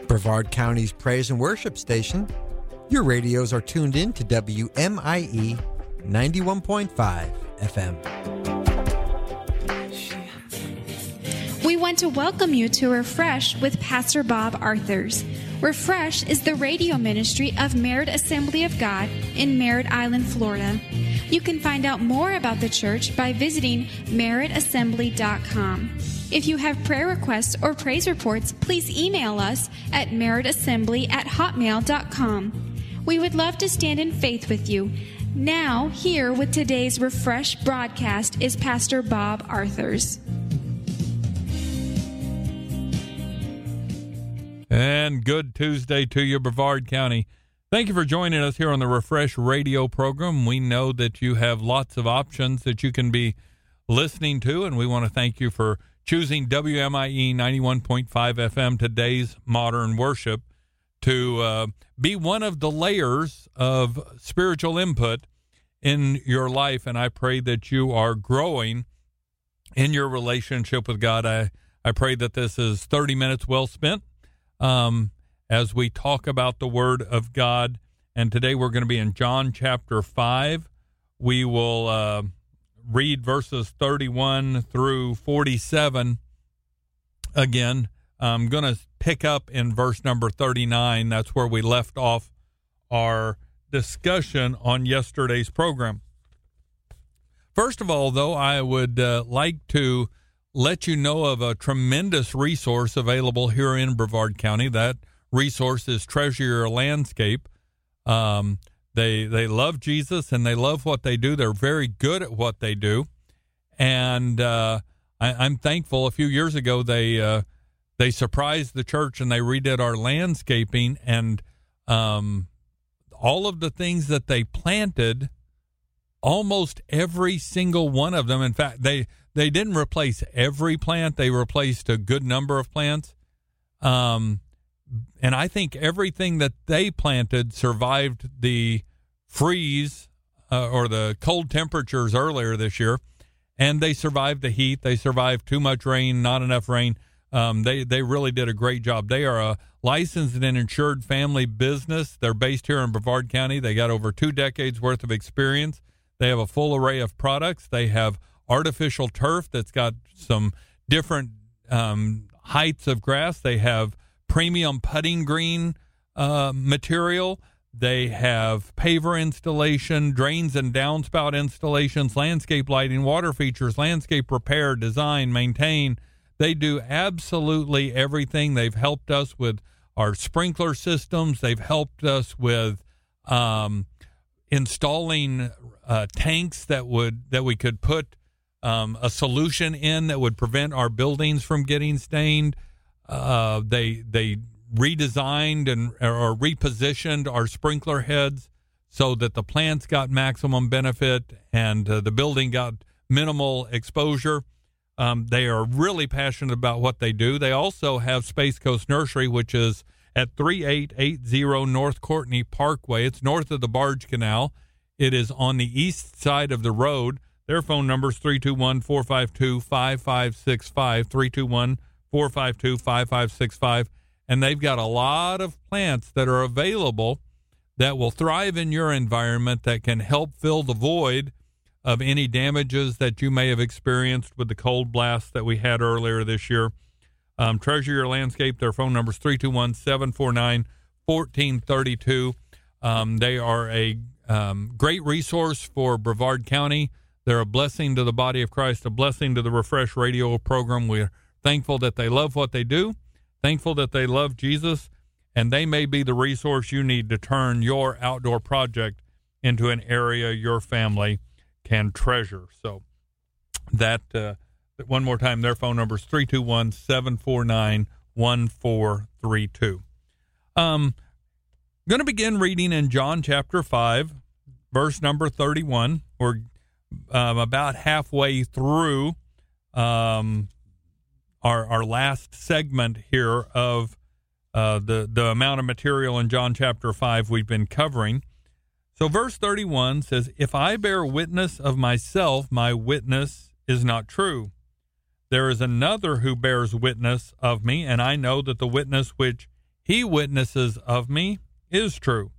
Brevard County's praise and worship station. Your radios are tuned in to WMIE 91.5 FM. We want to welcome you to Refresh with Pastor Bob Arthurs. Refresh is the radio ministry of Merritt Assembly of God in Merritt Island, Florida. You can find out more about the church by visiting merrittassembly.com. If you have prayer requests or praise reports, please email us at merrittassembly@hotmail.com. We would love to stand in faith with you. Now, here with today's Refresh broadcast is Pastor Bob Arthurs. And good Tuesday to you, Brevard County. Thank you for joining us here on the Refresh radio program. We know that you have lots of options that you can be listening to, and we want to thank you for choosing WMIE 91.5 FM, today's modern worship, to be one of the layers of spiritual input in your life. And I pray that you are growing in your relationship with God. I pray that this is 30 minutes well spent as we talk about the Word of God. And today we're going to be in John chapter 5. We will read verses 31 through 47 again. I'm going to pick up in verse number 39. That's where we left off our discussion on yesterday's program. First of all, though, I would like to let you know of a tremendous resource available here in Brevard County. That resource is Treasure Your Landscape. They love Jesus and they love what they do. They're very good at what they do. And I'm thankful. A few years ago, they surprised the church and they redid our landscaping. And all of the things that they planted, almost every single one of them, in fact, they didn't replace every plant. They replaced a good number of plants. And I think everything that they planted survived the freeze or the cold temperatures earlier this year, and they survived the heat. They survived too much rain, not enough rain. They really did a great job. They are a licensed and insured family business. They're based here in Brevard County. They got over 2 decades worth of experience. They have a full array of products. They have artificial turf that's got some different heights of grass. They have premium putting green material. They have paver installation, drains and downspout installations, landscape lighting, water features, landscape repair, design, maintain. They do absolutely everything. They've helped us with our sprinkler systems. They've helped us with installing tanks that we could put a solution in that would prevent our buildings from getting stained. They redesigned or repositioned our sprinkler heads so that the plants got maximum benefit and the building got minimal exposure. They are really passionate about what they do. They also have Space Coast Nursery, which is at 3880 North Courtney Parkway. It's north of the Barge Canal. It is on the east side of the road. Their phone number is 321-452-5565, 321-452-5565. And they've got a lot of plants that are available that will thrive in your environment, that can help fill the void of any damages that you may have experienced with the cold blast that we had earlier this year. Treasure Your Landscape, their phone number is 321-749-1432. They are a great resource for Brevard County. They're a blessing to the body of Christ, a blessing to the Refresh radio program. We're thankful that they love what they do, thankful that they love Jesus, and they may be the resource you need to turn your outdoor project into an area your family can treasure. So that, one more time, their phone number is 321-749-1432. Going to begin reading in John chapter 5, verse number 31. We're about halfway through our last segment here of the amount of material in John chapter 5 we've been covering. So verse 31 says, "If I bear witness of myself, my witness is not true. There is another who bears witness of me, and I know that the witness which he witnesses of me is true.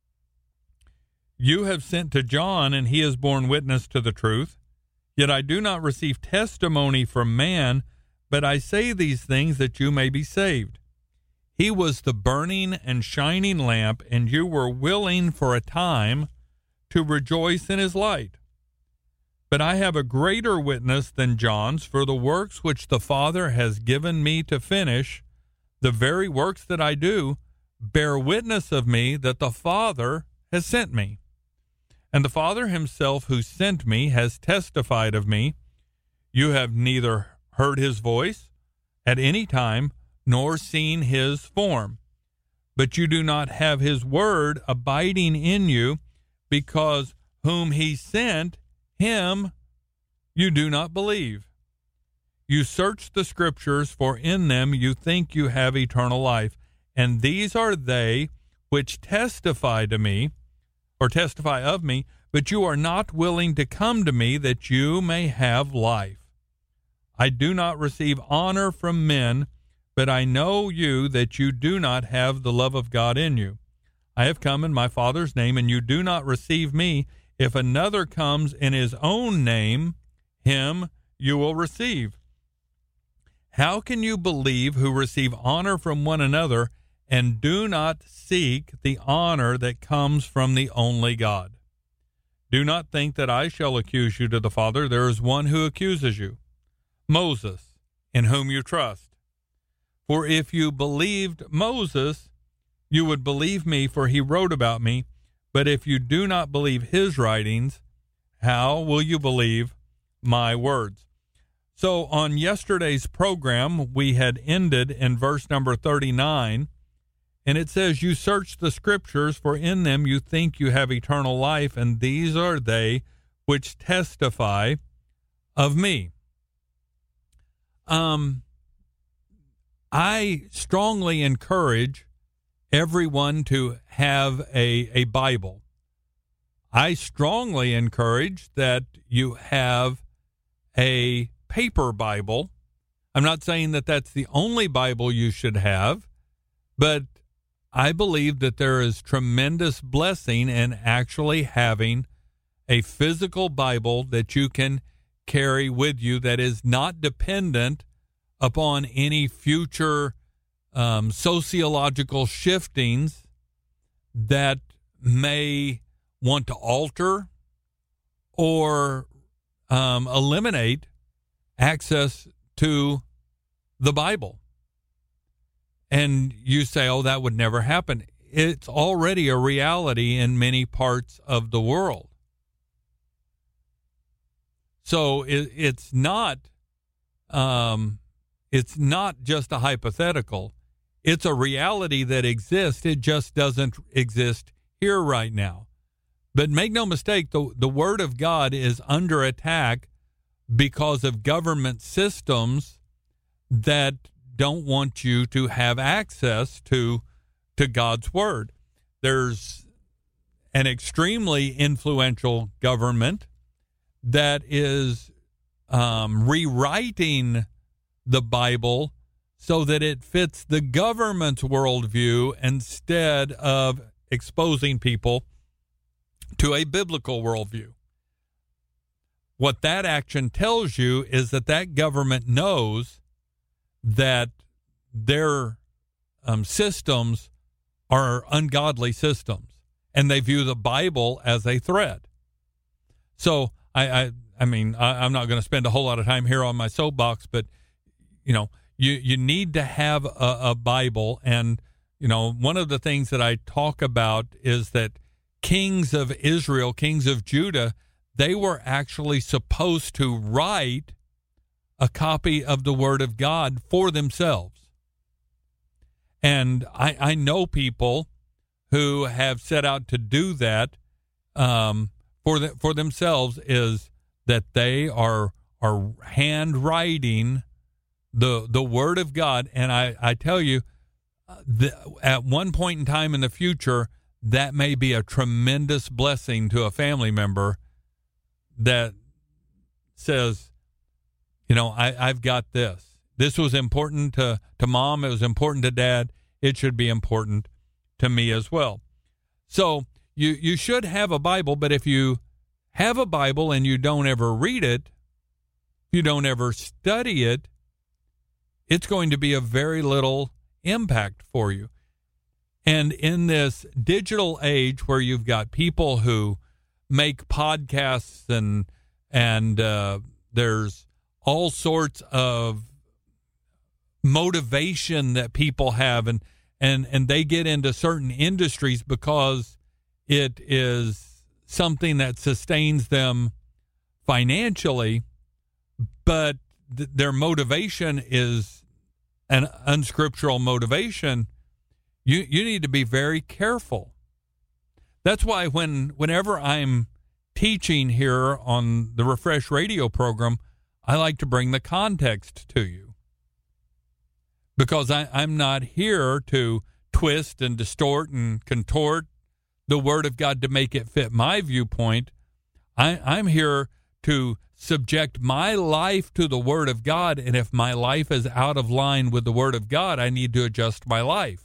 You have sent to John, and he has borne witness to the truth. Yet I do not receive testimony from man, but I say these things that you may be saved. He was the burning and shining lamp, and you were willing for a time to rejoice in his light. But I have a greater witness than John's, for the works which the Father has given me to finish, the very works that I do, bear witness of me that the Father has sent me. And the Father himself who sent me has testified of me. You have neither heard his voice at any time, nor seen his form. But you do not have his word abiding in you, because whom he sent, him you do not believe. You search the Scriptures, for in them you think you have eternal life. And these are they which testify to me, or testify of me, but you are not willing to come to me that you may have life. I do not receive honor from men, but I know you that you do not have the love of God in you. I have come in my Father's name, and you do not receive me. If another comes in his own name, him you will receive. How can you believe who receive honor from one another and do not seek the honor that comes from the only God? Do not think that I shall accuse you to the Father. There is one who accuses you, Moses, in whom you trust. For if you believed Moses, you would believe me, for he wrote about me. But if you do not believe his writings, how will you believe my words? So on yesterday's program, we had ended in verse number 39, and it says, you search the Scriptures, for in them you think you have eternal life, and these are they which testify of me. I strongly encourage everyone to have a Bible. I strongly encourage that you have a paper Bible. I'm not saying that that's the only Bible you should have, but I believe that there is tremendous blessing in actually having a physical Bible that you can carry with you that is not dependent upon any future sociological shiftings that may want to alter or eliminate access to the Bible. And you say, oh, that would never happen. It's already a reality in many parts of the world. So it's not just a hypothetical. It's a reality that exists. It just doesn't exist here right now. But make no mistake, the Word of God is under attack because of government systems that don't want you to have access to God's Word. There's an extremely influential government that is rewriting the Bible so that it fits the government's worldview instead of exposing people to a biblical worldview. What that action tells you is that government knows that their systems are ungodly systems, and they view the Bible as a threat. So I mean, I'm not going to spend a whole lot of time here on my soapbox, but you need to have a Bible. And one of the things that I talk about is that kings of Israel, kings of Judah, they were actually supposed to write a copy of the Word of God for themselves. And I know people who have set out to do that for themselves, is that they are handwriting the Word of God. And I tell you, at one point in time in the future, that may be a tremendous blessing to a family member that says, I've got this. This was important to Mom. It was important to Dad. it should be important to me as well. So you should have a Bible, but if you have a Bible and you don't ever read it, you don't ever study it, it's going to be of very little impact for you. And in this digital age where you've got people who make podcasts and there's all sorts of motivation that people have, and they get into certain industries because it is something that sustains them financially, but their motivation is an unscriptural motivation. You need to be very careful. That's why whenever I'm teaching here on the Refresh Radio program, I like to bring the context to you, because I'm not here to twist and distort and contort the Word of God to make it fit my viewpoint. I'm here to subject my life to the Word of God, and if my life is out of line with the Word of God, I need to adjust my life.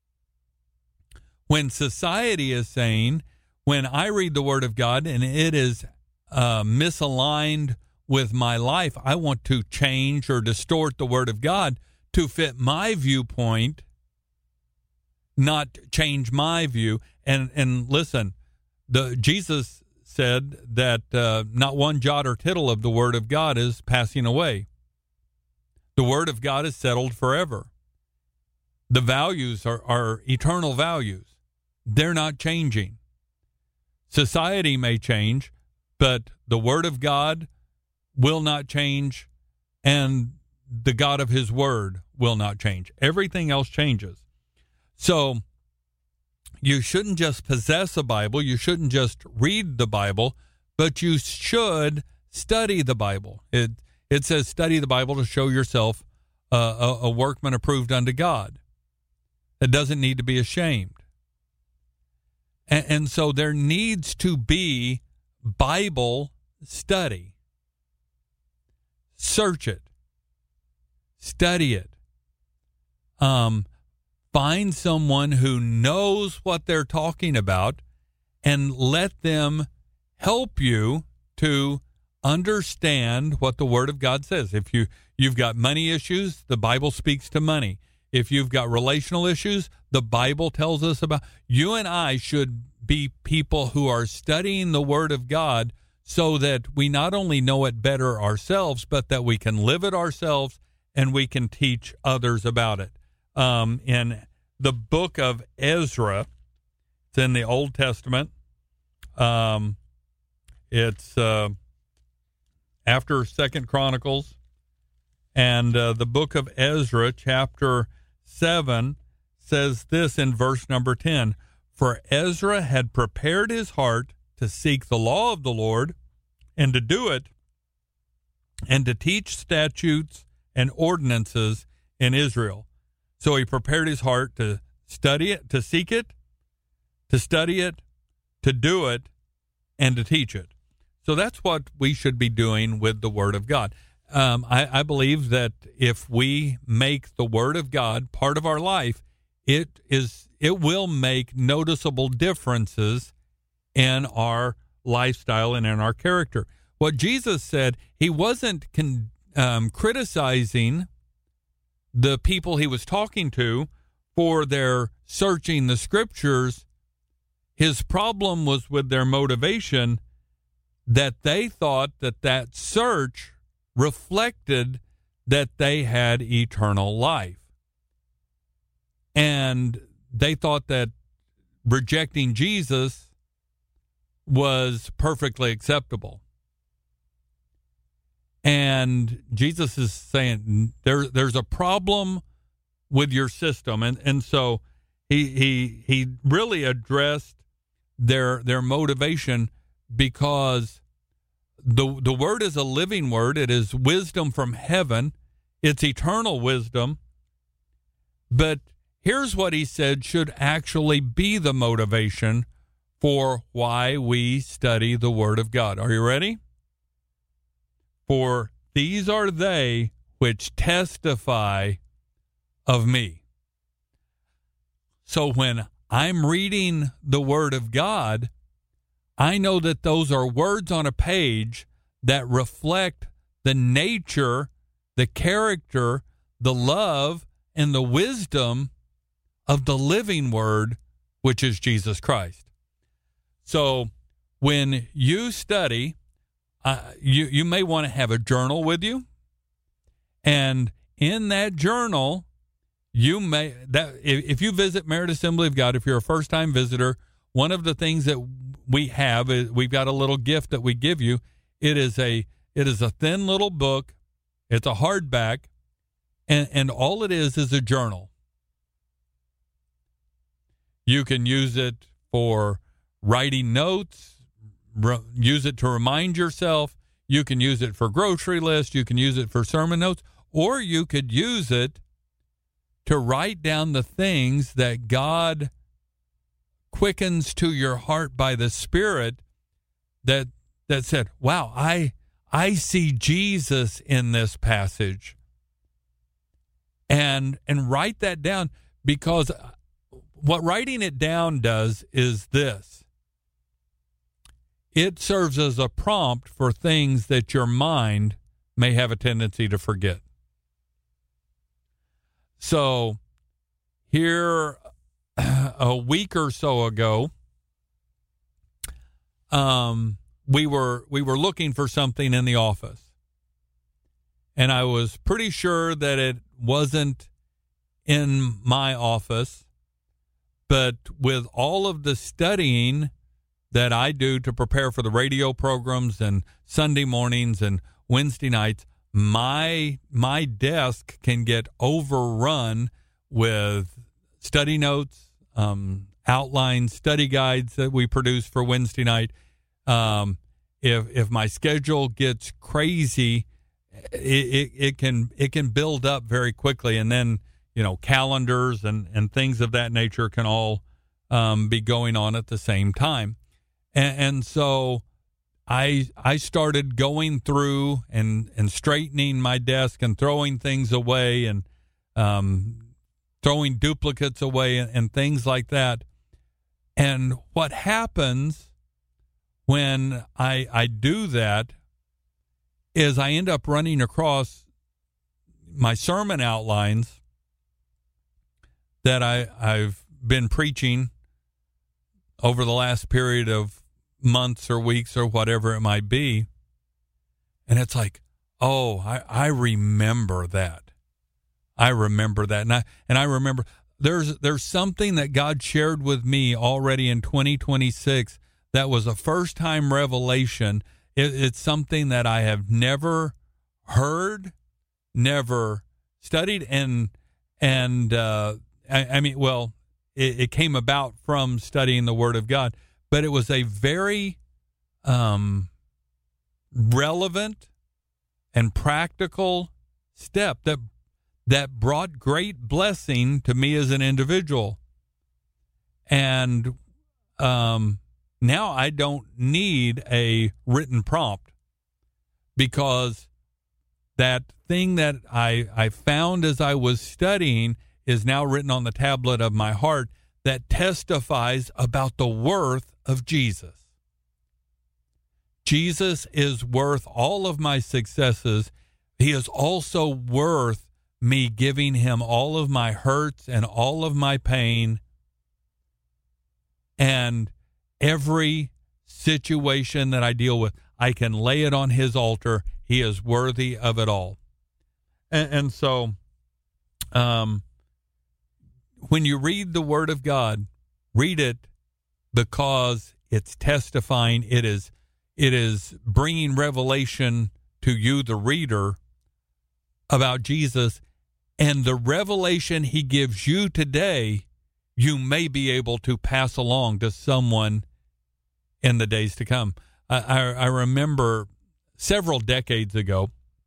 When society is saying, when I read the Word of God and it is misaligned with my life, I want to change or distort the Word of God to fit my viewpoint, not change my view. And listen, Jesus said that not one jot or tittle of the Word of God is passing away. The Word of God is settled forever. The values are eternal values. They're not changing. Society may change, but the Word of God will not change, and the God of His Word will not change. Everything else changes. So you shouldn't just possess a Bible. You shouldn't just read the Bible, but you should study the Bible. It says study the Bible to show yourself a workman approved unto God. It doesn't need to be ashamed. And so there needs to be Bible study. Search it. Study it. Find someone who knows what they're talking about and let them help you to understand what the Word of God says. If you've got money issues, the Bible speaks to money. If you've got relational issues, the Bible tells us about. You and I should be people who are studying the Word of God so that we not only know it better ourselves, but that we can live it ourselves and we can teach others about it. In the book of Ezra, it's in the Old Testament. It's after 2 Chronicles, and the book of Ezra, chapter 7, says this in verse number 10. For Ezra had prepared his heart to seek the law of the Lord and to do it, and to teach statutes and ordinances in Israel. So he prepared his heart to study it, to seek it, to study it, to do it, and to teach it. So that's what we should be doing with the Word of God. I believe that if we make the Word of God part of our life, it will make noticeable differences in our lifestyle and in our character. What Jesus said, he wasn't criticizing the people he was talking to for their searching the Scriptures. His problem was with their motivation, that they thought that search reflected that they had eternal life. And they thought that rejecting Jesus was perfectly acceptable. And Jesus is saying there's a problem with your system. And so he really addressed their motivation, because the Word is a living Word. It is wisdom from heaven. It's eternal wisdom. But here's what he said should actually be the motivation for why we study the Word of God. Are you ready? For these are they which testify of me. So when I'm reading the Word of God, I know that those are words on a page that reflect the nature, the character, the love, and the wisdom of the living Word, which is Jesus Christ. So when you study, you may want to have a journal with you, and in that journal, if you visit Merit Assembly of God, if you're a first-time visitor, one of the things that we have is we've got a little gift that we give you. It is a thin little book. It's a hardback, and all it is a journal. You can use it for writing notes, use it to remind yourself. You can use it for grocery lists. You can use it for sermon notes, or you could use it to write down the things that God quickens to your heart by the Spirit that said, wow, I see Jesus in this passage. And write that down, because what writing it down does is this. It serves as a prompt for things that your mind may have a tendency to forget. So here a week or so ago, we were looking for something in the office, and I was pretty sure that it wasn't in my office, but with all of the studying that I do to prepare for the radio programs and Sunday mornings and Wednesday nights, my desk can get overrun with study notes, outlines, study guides that we produce for Wednesday night. If my schedule gets crazy, it can build up very quickly, and then calendars and things of that nature can all be going on at the same time, and so I started going through and straightening my desk and throwing things away and throwing duplicates away and things like that. And what happens when I do that is I end up running across my sermon outlines that I've been preaching over the last period of months or weeks or whatever it might be. And it's like, oh, I remember that. I remember that. And I remember there's something that God shared with me already in 2026 that was a first-time revelation. It's something that I have never heard, never studied, and it came about from studying the Word of God, but it was a very relevant and practical step that brought great blessing to me as an individual. And now I don't need a written prompt, because that thing that I found as I was studying is now written on the tablet of my heart that testifies about the worth of Jesus. Jesus is worth all of my successes. He is also worth me giving him all of my hurts and all of my pain, and every situation that I deal with, I can lay it on his altar. He is worthy of it all. And so when you read the Word of God, read it because it's testifying. It is bringing revelation to you, the reader, about Jesus. And the revelation he gives you today, you may be able to pass along to someone in the days to come. I remember several decades ago,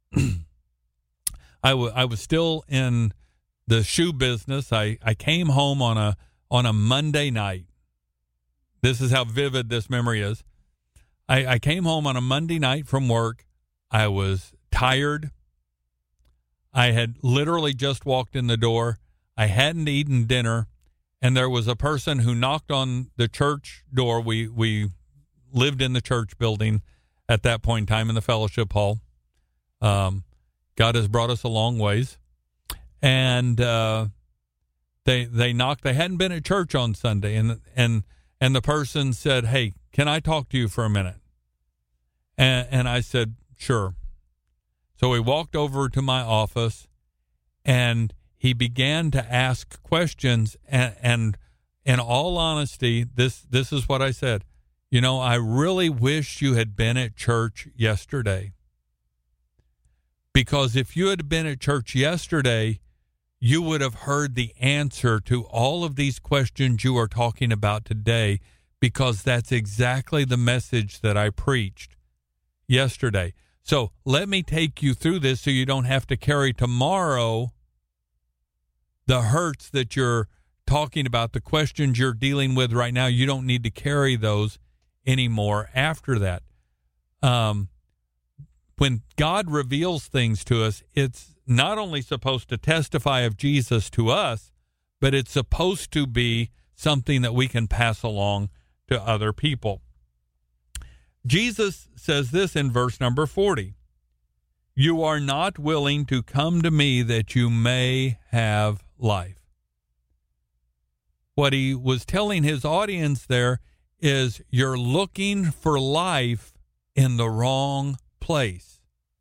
I was still in the shoe business. I came home on a Monday night. This is how vivid this memory is. I came home on a Monday night from work. I was tired. I had literally just walked in the door. I hadn't eaten dinner, and there was a person who knocked on the church door. We lived in the church building at that point in time in the fellowship hall. God has brought us a long ways. And they knocked. They hadn't been at church on Sunday, and the person said, "Hey, can I talk to you for a minute?" And I said, "Sure." So we walked over to my office, and he began to ask questions. And in all honesty, this is what I said. You know, I really wish you had been at church yesterday. Because if you had been at church yesterday, you would have heard the answer to all of these questions you are talking about today, because that's exactly the message that I preached yesterday. So let me take you through this so you don't have to carry tomorrow the hurts that you're talking about, the questions you're dealing with right now. You don't need to carry those anymore after that. When God reveals things to us, it's not only supposed to testify of Jesus to us, but it's supposed to be something that we can pass along to other people. Jesus says this in verse number 40. You are not willing to come to me that you may have life. What he was telling his audience there is you're looking for life in the wrong place.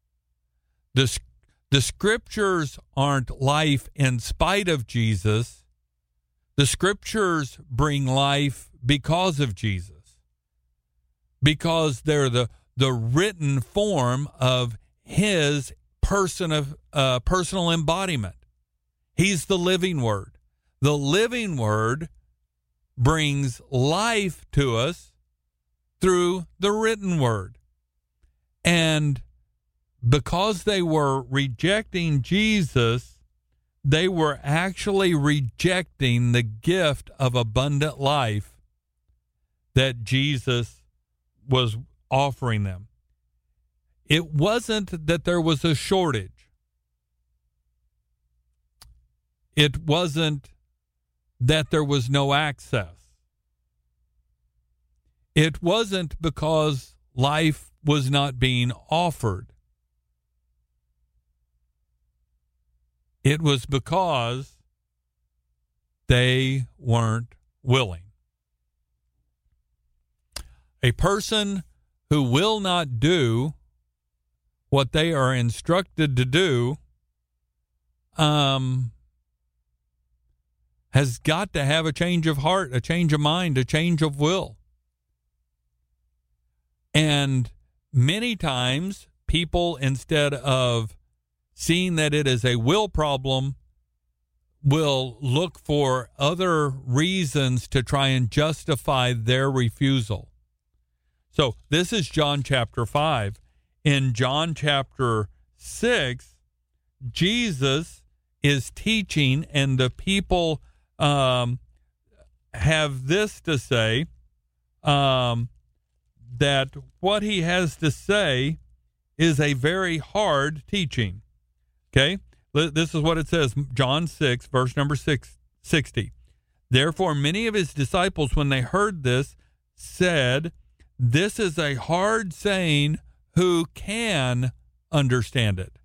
The scriptures aren't life in spite of Jesus. The scriptures bring life because of Jesus, because they're the written form of his personal embodiment. He's the living word. The living word brings life to us through the written word. And because they were rejecting Jesus, they were actually rejecting the gift of abundant life that Jesus was offering them. It wasn't that there was a shortage. It wasn't that there was no access. It wasn't because life was not being offered. It was because they weren't willing. A person who will not do what they are instructed to do has got to have a change of heart, a change of mind, a change of will. And many times people, instead of seeing that it is a will problem, will look for other reasons to try and justify their refusal. So this is John chapter 5. In John chapter 6, Jesus is teaching, and the people have this to say, that what he has to say is a very hard teaching. Okay, this is what it says, John 6, verse number 60. Therefore, many of his disciples, when they heard this, said, this is a hard saying, who can understand it?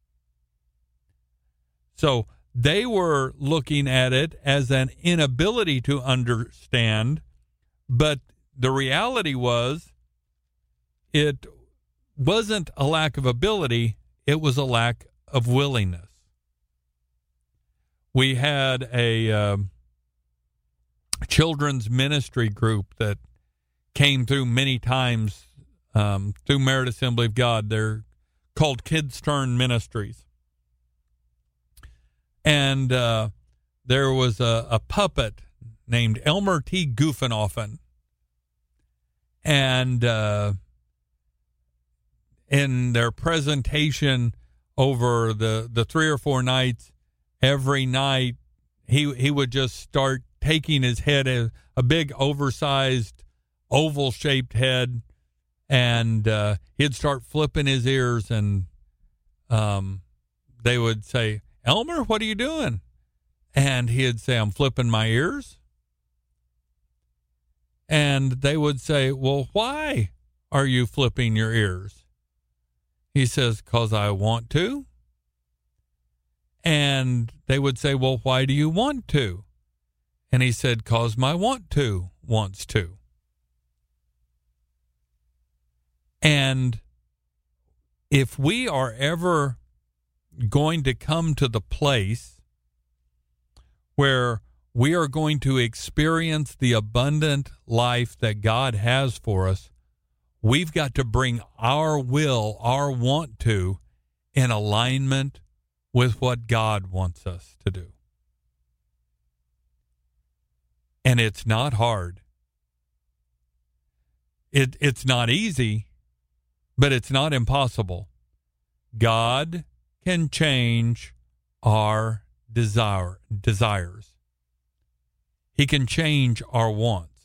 So they were looking at it as an inability to understand, but the reality was it wasn't a lack of ability, it was a lack of willingness. We had a children's ministry group that came through many times through Merit Assembly of God. They're called Kids Turn Ministries. And there was a puppet named Elmer T. Goofenoffen. And in their presentation over the 3 or 4 nights, every night he would just start taking his head, a big oversized oval-shaped head, and he'd start flipping his ears, and they would say, Elmer, what are you doing? And he'd say, I'm flipping my ears. And they would say, well, why are you flipping your ears? He says, 'cause I want to. And they would say, well, why do you want to? And he said, 'cause my want to wants to. And if we are ever going to come to the place where we are going to experience the abundant life that God has for us, we've got to bring our will, our want to, in alignment with what God wants us to do. And it's not hard. It's not easy, but it's not impossible. God can change our desires. He can change our wants.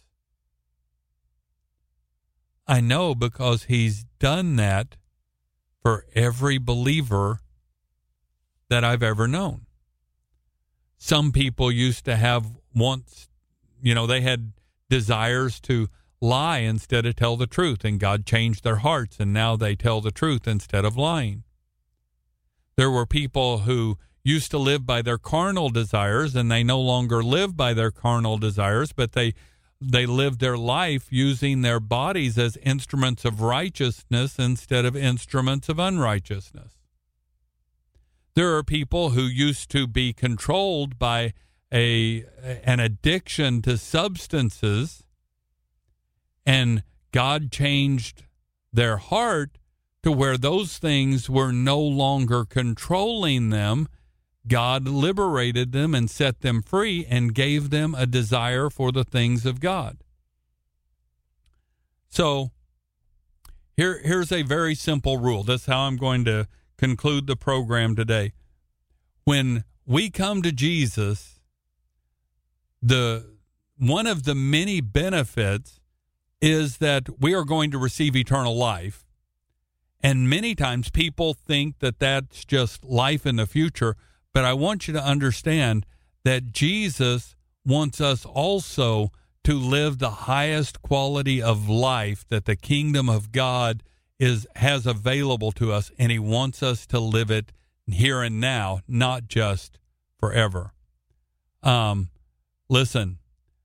I know because he's done that for every believer that I've ever known. Some people used to have wants, they had desires to lie instead of tell the truth, and God changed their hearts, and now they tell the truth instead of lying. There were people who used to live by their carnal desires, and they no longer live by their carnal desires, but they live their life using their bodies as instruments of righteousness instead of instruments of unrighteousness. There are people who used to be controlled by an addiction to substances, and God changed their heart to where those things were no longer controlling them. God liberated them and set them free and gave them a desire for the things of God. So here's a very simple rule. That's how I'm going to conclude the program today. When we come to Jesus, one of the many benefits is that we are going to receive eternal life. And many times people think that that's just life in the future. But I want you to understand that Jesus wants us also to live the highest quality of life that the kingdom of God has available to us, and he wants us to live it here and now, not just forever. Listen,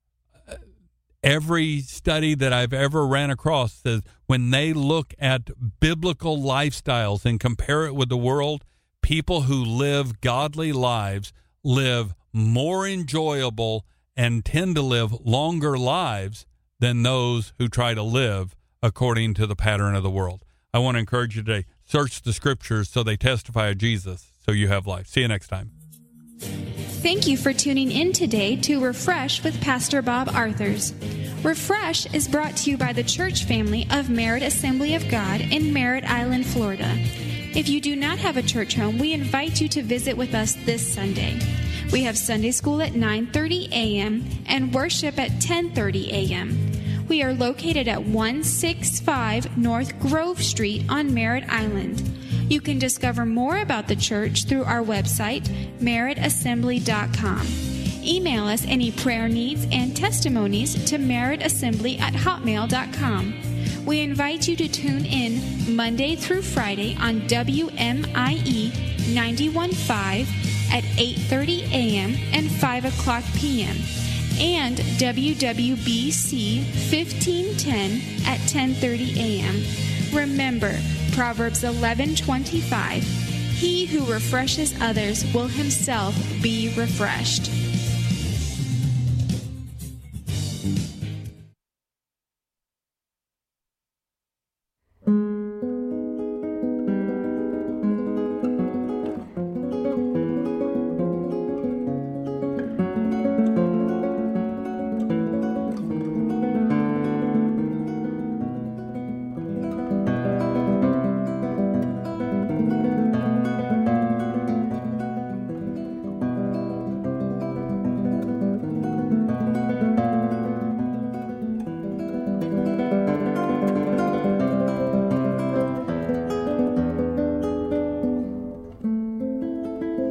every study that I've ever ran across says when they look at biblical lifestyles and compare it with the world, people who live godly lives live more enjoyable and tend to live longer lives than those who try to live according to the pattern of the world. I want to encourage you today, search the scriptures so they testify of Jesus, so you have life. See you next time. Thank you for tuning in today to Refresh with Pastor Bob Arthurs. Refresh is brought to you by the church family of Merritt Assembly of God in Merritt Island, Florida. If you do not have a church home, we invite you to visit with us this Sunday. We have Sunday school at 9:30 a.m. and worship at 10:30 a.m. We are located at 165 North Grove Street on Merritt Island. You can discover more about the church through our website, merrittassembly.com. Email us any prayer needs and testimonies to merrittassembly@hotmail.com. We invite you to tune in Monday through Friday on WMIE 91.5 at 8:30 a.m. and 5 o'clock p.m. and WWBC 1510 at 10:30 a.m. Remember, Proverbs 11:25, he who refreshes others will himself be refreshed.